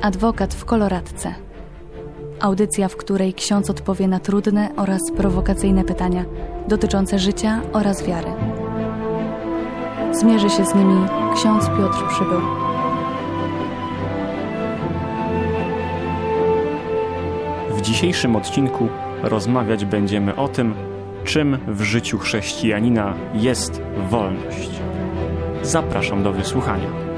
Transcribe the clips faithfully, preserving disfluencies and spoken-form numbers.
Adwokat w koloratce. Audycja, w której ksiądz odpowie na trudne oraz prowokacyjne pytania dotyczące życia oraz wiary. Zmierzy się z nimi ksiądz Piotr Przybył. W dzisiejszym odcinku rozmawiać będziemy o tym, czym w życiu chrześcijanina jest wolność. Zapraszam do wysłuchania.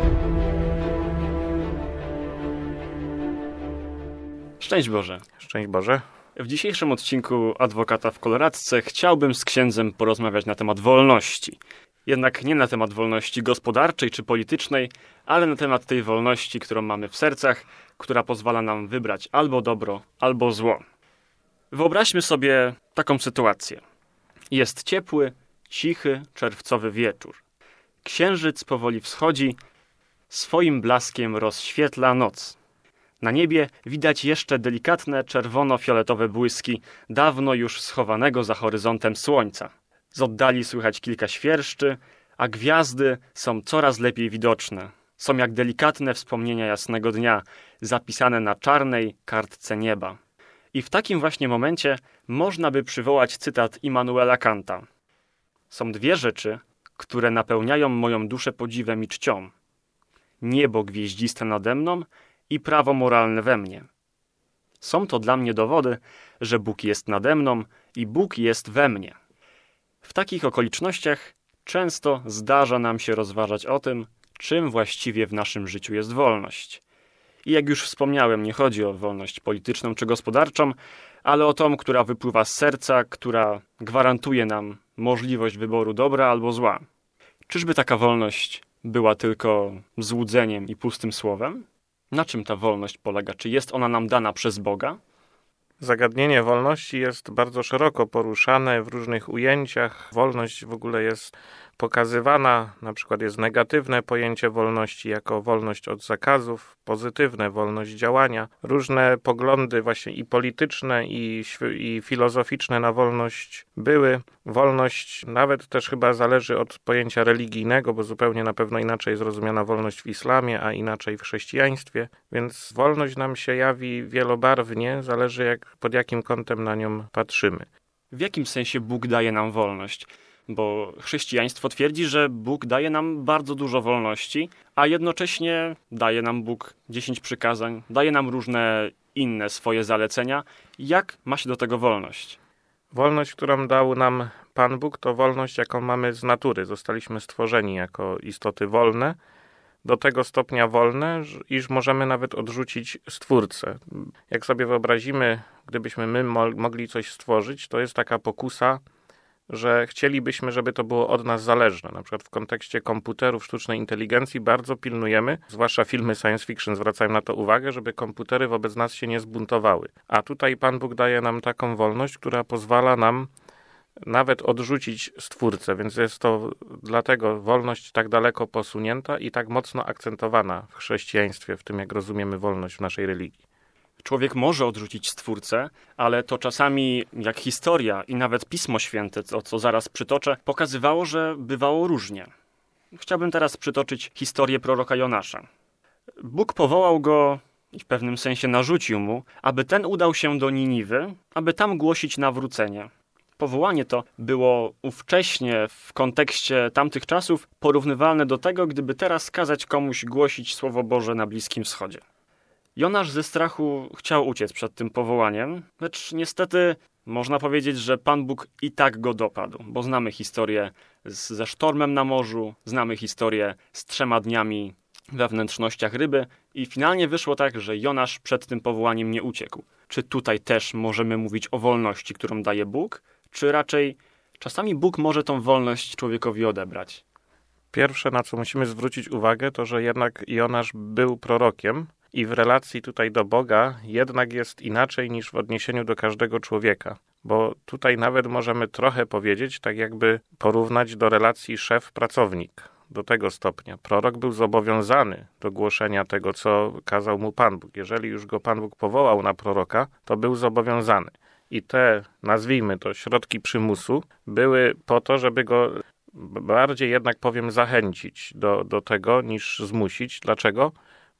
Szczęść Boże. Szczęść Boże. W dzisiejszym odcinku Adwokata w koloratce chciałbym z księdzem porozmawiać na temat wolności. Jednak nie na temat wolności gospodarczej czy politycznej, ale na temat tej wolności, którą mamy w sercach, która pozwala nam wybrać albo dobro, albo zło. Wyobraźmy sobie taką sytuację. Jest ciepły, cichy, czerwcowy wieczór. Księżyc powoli wschodzi, swoim blaskiem rozświetla noc. Na niebie widać jeszcze delikatne czerwono-fioletowe błyski dawno już schowanego za horyzontem słońca. Z oddali słychać kilka świerszczy, a gwiazdy są coraz lepiej widoczne. Są jak delikatne wspomnienia jasnego dnia, zapisane na czarnej kartce nieba. I w takim właśnie momencie można by przywołać cytat Immanuela Kanta. Są dwie rzeczy, które napełniają moją duszę podziwem i czcią. Niebo gwieździste nade mną i prawo moralne we mnie. Są to dla mnie dowody, że Bóg jest nade mną i Bóg jest we mnie. W takich okolicznościach często zdarza nam się rozważać o tym, czym właściwie w naszym życiu jest wolność. I jak już wspomniałem, nie chodzi o wolność polityczną czy gospodarczą, ale o tą, która wypływa z serca, która gwarantuje nam możliwość wyboru dobra albo zła. Czyżby taka wolność była tylko złudzeniem i pustym słowem? Na czym ta wolność polega? Czy jest ona nam dana przez Boga? Zagadnienie wolności jest bardzo szeroko poruszane w różnych ujęciach. Wolność w ogóle jest pokazywana, na przykład jest negatywne pojęcie wolności jako wolność od zakazów, pozytywne wolność działania. Różne poglądy właśnie i polityczne, i, i filozoficzne na wolność były. Wolność nawet też chyba zależy od pojęcia religijnego, bo zupełnie na pewno inaczej jest rozumiana wolność w islamie, a inaczej w chrześcijaństwie. Więc wolność nam się jawi wielobarwnie, zależy jak, pod jakim kątem na nią patrzymy. W jakim sensie Bóg daje nam wolność? Bo chrześcijaństwo twierdzi, że Bóg daje nam bardzo dużo wolności, a jednocześnie daje nam Bóg dziesięć przykazań, daje nam różne inne swoje zalecenia. Jak ma się do tego wolność? Wolność, którą dał nam Pan Bóg, to wolność, jaką mamy z natury. Zostaliśmy stworzeni jako istoty wolne, do tego stopnia wolne, iż możemy nawet odrzucić Stwórcę. Jak sobie wyobrazimy, gdybyśmy my mogli coś stworzyć, to jest taka pokusa, że chcielibyśmy, żeby to było od nas zależne. Na przykład w kontekście komputerów, sztucznej inteligencji bardzo pilnujemy, zwłaszcza filmy science fiction zwracają na to uwagę, żeby komputery wobec nas się nie zbuntowały. A tutaj Pan Bóg daje nam taką wolność, która pozwala nam nawet odrzucić Stwórcę, więc jest to dlatego wolność tak daleko posunięta i tak mocno akcentowana w chrześcijaństwie, w tym jak rozumiemy wolność w naszej religii. Człowiek może odrzucić Stwórcę, ale to czasami, jak historia i nawet Pismo Święte, co, co zaraz przytoczę, pokazywało, że bywało różnie. Chciałbym teraz przytoczyć historię proroka Jonasza. Bóg powołał go i w pewnym sensie narzucił mu, aby ten udał się do Niniwy, aby tam głosić nawrócenie. Powołanie to było ówcześnie w kontekście tamtych czasów porównywalne do tego, gdyby teraz kazać komuś głosić Słowo Boże na Bliskim Wschodzie. Jonasz ze strachu chciał uciec przed tym powołaniem, lecz niestety można powiedzieć, że Pan Bóg i tak go dopadł, bo znamy historię z, ze sztormem na morzu, znamy historię z trzema dniami we wnętrznościach ryby i finalnie wyszło tak, że Jonasz przed tym powołaniem nie uciekł. Czy tutaj też możemy mówić o wolności, którą daje Bóg, czy raczej czasami Bóg może tą wolność człowiekowi odebrać? Pierwsze, na co musimy zwrócić uwagę, to że jednak Jonasz był prorokiem, i w relacji tutaj do Boga jednak jest inaczej niż w odniesieniu do każdego człowieka. Bo tutaj nawet możemy trochę powiedzieć, tak jakby porównać do relacji szef-pracownik. Do tego stopnia. Prorok był zobowiązany do głoszenia tego, co kazał mu Pan Bóg. Jeżeli już go Pan Bóg powołał na proroka, to był zobowiązany. I te, nazwijmy to, środki przymusu były po to, żeby go bardziej jednak, powiem, zachęcić do, do tego, niż zmusić. Dlaczego?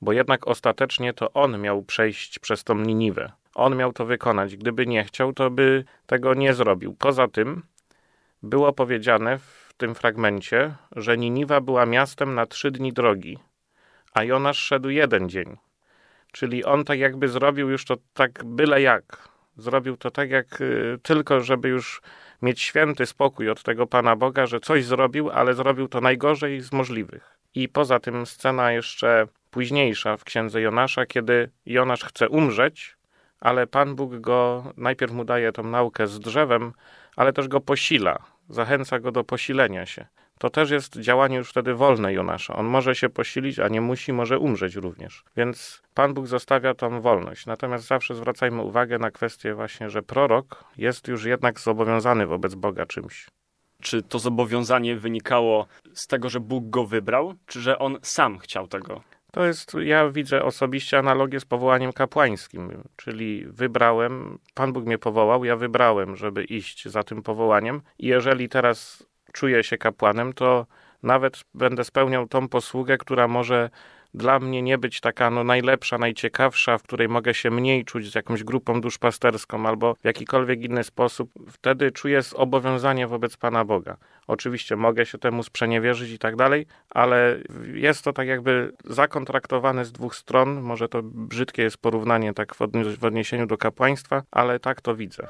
bo jednak ostatecznie to on miał przejść przez tą Niniwę. On miał to wykonać. Gdyby nie chciał, to by tego nie zrobił. Poza tym było powiedziane w tym fragmencie, że Niniwa była miastem na trzy dni drogi, a Jonasz szedł jeden dzień. Czyli on tak jakby zrobił już to tak byle jak. Zrobił to tak jak y, tylko, żeby już mieć święty spokój od tego Pana Boga, że coś zrobił, ale zrobił to najgorzej z możliwych. I poza tym scena jeszcze późniejsza w księdze Jonasza, kiedy Jonasz chce umrzeć, ale Pan Bóg go, najpierw mu daje tą naukę z drzewem, ale też go posila, zachęca go do posilenia się. To też jest działanie już wtedy wolne Jonasza. On może się posilić, a nie musi, może umrzeć również. Więc Pan Bóg zostawia tą wolność. Natomiast zawsze zwracajmy uwagę na kwestię właśnie, że prorok jest już jednak zobowiązany wobec Boga czymś. Czy to zobowiązanie wynikało z tego, że Bóg go wybrał, czy że on sam chciał tego? To jest, ja widzę osobiście analogię z powołaniem kapłańskim, czyli wybrałem, Pan Bóg mnie powołał, ja wybrałem, żeby iść za tym powołaniem i jeżeli teraz czuję się kapłanem, to nawet będę spełniał tą posługę, która może dla mnie nie być taka no, najlepsza, najciekawsza, w której mogę się mniej czuć z jakąś grupą duszpasterską albo w jakikolwiek inny sposób. Wtedy czuję zobowiązanie wobec Pana Boga. Oczywiście mogę się temu sprzeniewierzyć i tak dalej, ale jest to tak jakby zakontraktowane z dwóch stron. Może to brzydkie jest porównanie tak w odniesieniu do kapłaństwa, ale tak to widzę.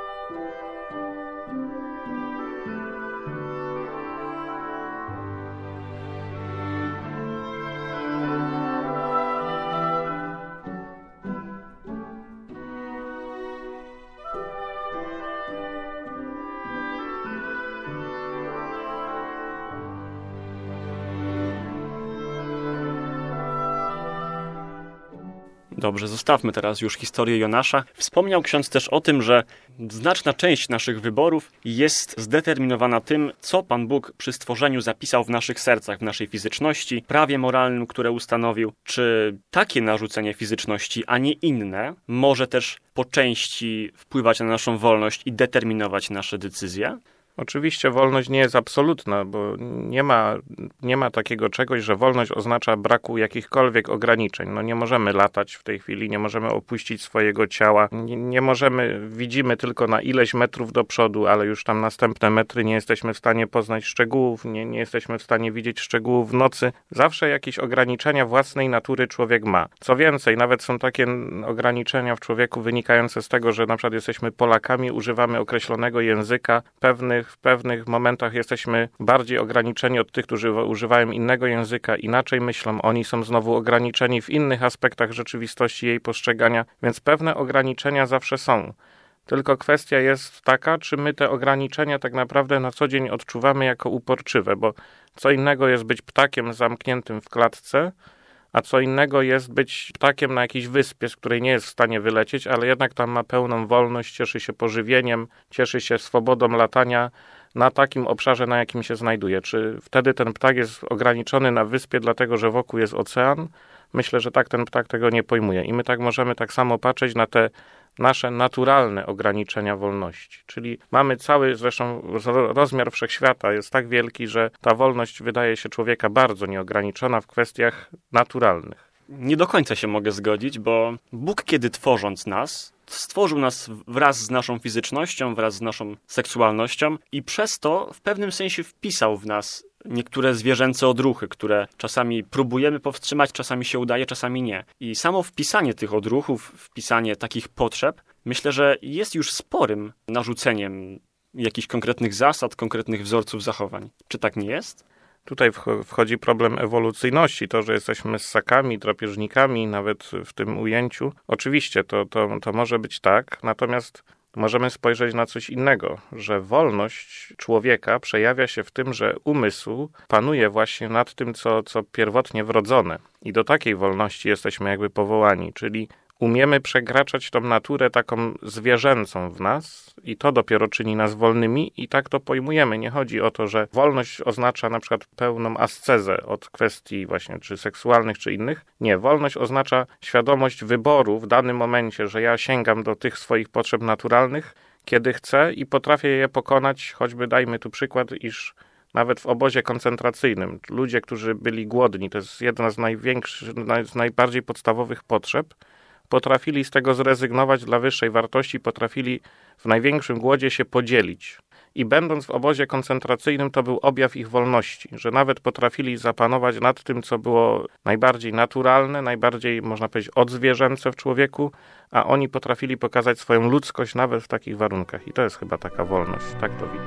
Dobrze, zostawmy teraz już historię Jonasza. Wspomniał ksiądz też o tym, że znaczna część naszych wyborów jest zdeterminowana tym, co Pan Bóg przy stworzeniu zapisał w naszych sercach, w naszej fizyczności, prawie moralnym, które ustanowił. Czy takie narzucenie fizyczności, a nie inne, może też po części wpływać na naszą wolność i determinować nasze decyzje? Oczywiście wolność nie jest absolutna, bo nie ma, nie ma takiego czegoś, że wolność oznacza braku jakichkolwiek ograniczeń. No nie możemy latać w tej chwili, nie możemy opuścić swojego ciała, nie, nie możemy, widzimy tylko na ileś metrów do przodu, ale już tam następne metry nie jesteśmy w stanie poznać szczegółów, nie, nie jesteśmy w stanie widzieć szczegółów w nocy. Zawsze jakieś ograniczenia własnej natury człowiek ma. Co więcej, nawet są takie ograniczenia w człowieku wynikające z tego, że na przykład jesteśmy Polakami, używamy określonego języka, pewnych w pewnych momentach jesteśmy bardziej ograniczeni od tych, którzy używają innego języka, inaczej myślą, oni są znowu ograniczeni w innych aspektach rzeczywistości jej postrzegania, więc pewne ograniczenia zawsze są. Tylko kwestia jest taka, czy my te ograniczenia tak naprawdę na co dzień odczuwamy jako uporczywe, bo co innego jest być ptakiem zamkniętym w klatce, a co innego jest być ptakiem na jakiejś wyspie, z której nie jest w stanie wylecieć, ale jednak tam ma pełną wolność, cieszy się pożywieniem, cieszy się swobodą latania na takim obszarze, na jakim się znajduje. Czy wtedy ten ptak jest ograniczony na wyspie, dlatego że wokół jest ocean? Myślę, że tak ten ptak tego nie pojmuje. I my tak możemy tak samo patrzeć na te nasze naturalne ograniczenia wolności. Czyli mamy cały, zresztą rozmiar wszechświata jest tak wielki, że ta wolność wydaje się człowieka bardzo nieograniczona w kwestiach naturalnych. Nie do końca się mogę zgodzić, bo Bóg, kiedy tworząc nas, stworzył nas wraz z naszą fizycznością, wraz z naszą seksualnością i przez to w pewnym sensie wpisał w nas niektóre zwierzęce odruchy, które czasami próbujemy powstrzymać, czasami się udaje, czasami nie. I samo wpisanie tych odruchów, wpisanie takich potrzeb, myślę, że jest już sporym narzuceniem jakichś konkretnych zasad, konkretnych wzorców zachowań. Czy tak nie jest? Tutaj wchodzi problem ewolucyjności, to, że jesteśmy ssakami, drapieżnikami, nawet w tym ujęciu. Oczywiście to, to, to może być tak, natomiast możemy spojrzeć na coś innego, że wolność człowieka przejawia się w tym, że umysł panuje właśnie nad tym, co, co pierwotnie wrodzone. I do takiej wolności jesteśmy jakby powołani, czyli umiemy przekraczać tą naturę taką zwierzęcą w nas i to dopiero czyni nas wolnymi i tak to pojmujemy. Nie chodzi o to, że wolność oznacza na przykład pełną ascezę od kwestii właśnie czy seksualnych, czy innych. Nie, wolność oznacza świadomość wyboru w danym momencie, że ja sięgam do tych swoich potrzeb naturalnych, kiedy chcę i potrafię je pokonać, choćby dajmy tu przykład, iż Nawet w obozie koncentracyjnym. Ludzie, którzy byli głodni, to jest jedna z największych, z najbardziej podstawowych potrzeb, potrafili z tego zrezygnować dla wyższej wartości, potrafili w największym głodzie się podzielić. I będąc w obozie koncentracyjnym, to był objaw ich wolności, że nawet potrafili zapanować nad tym, co było najbardziej naturalne, najbardziej, można powiedzieć, odzwierzęce w człowieku, a oni potrafili pokazać swoją ludzkość nawet w takich warunkach. I to jest chyba taka wolność, tak to widzę.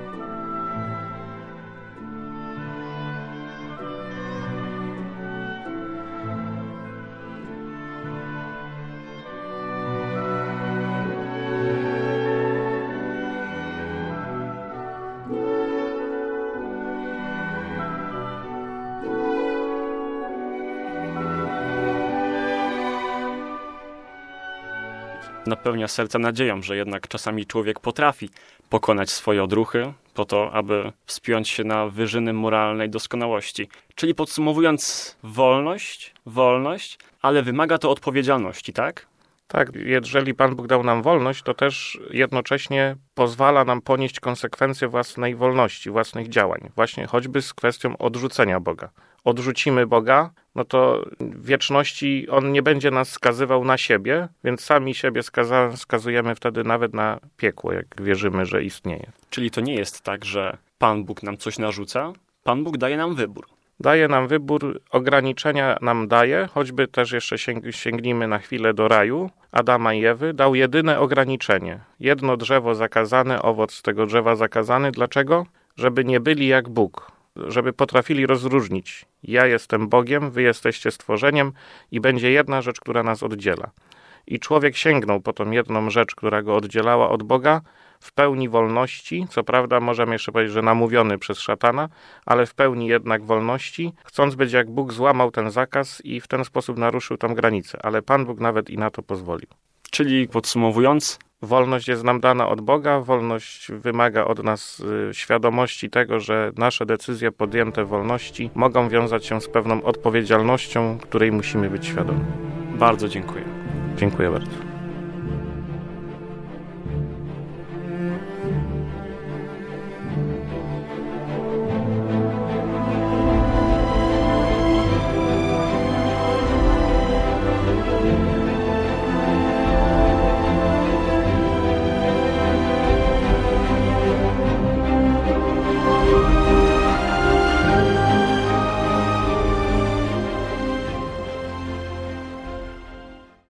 Napełnia serca nadzieją, że jednak czasami człowiek potrafi pokonać swoje odruchy po to, aby wspiąć się na wyżyny moralnej doskonałości. Czyli podsumowując, wolność, wolność, ale wymaga to odpowiedzialności, tak? Tak, jeżeli Pan Bóg dał nam wolność, to też jednocześnie pozwala nam ponieść konsekwencje własnej wolności, własnych działań. Właśnie choćby z kwestią odrzucenia Boga. Odrzucimy Boga, no to w wieczności On nie będzie nas skazywał na siebie, więc sami siebie skaza- skazujemy wtedy nawet na piekło, jak wierzymy, że istnieje. Czyli to nie jest tak, że Pan Bóg nam coś narzuca, Pan Bóg daje nam wybór. Daje nam wybór, ograniczenia nam daje, choćby też jeszcze sięg- sięgnijmy na chwilę do raju, Adama i Ewy, dał jedyne ograniczenie. Jedno drzewo zakazane, owoc z tego drzewa zakazany. Dlaczego? Żeby nie byli jak Bóg, żeby potrafili rozróżnić. Ja jestem Bogiem, wy jesteście stworzeniem i będzie jedna rzecz, która nas oddziela. I człowiek sięgnął po tą jedną rzecz, która go oddzielała od Boga, w pełni wolności, co prawda możemy jeszcze powiedzieć, że namówiony przez szatana, ale w pełni jednak wolności, chcąc być jak Bóg, złamał ten zakaz i w ten sposób naruszył tą granicę, ale Pan Bóg nawet i na to pozwolił. Czyli podsumowując, wolność jest nam dana od Boga, wolność wymaga od nas y, świadomości tego, że nasze decyzje podjęte w wolności mogą wiązać się z pewną odpowiedzialnością, której musimy być świadomi. Bardzo dziękuję. Dziękuję bardzo.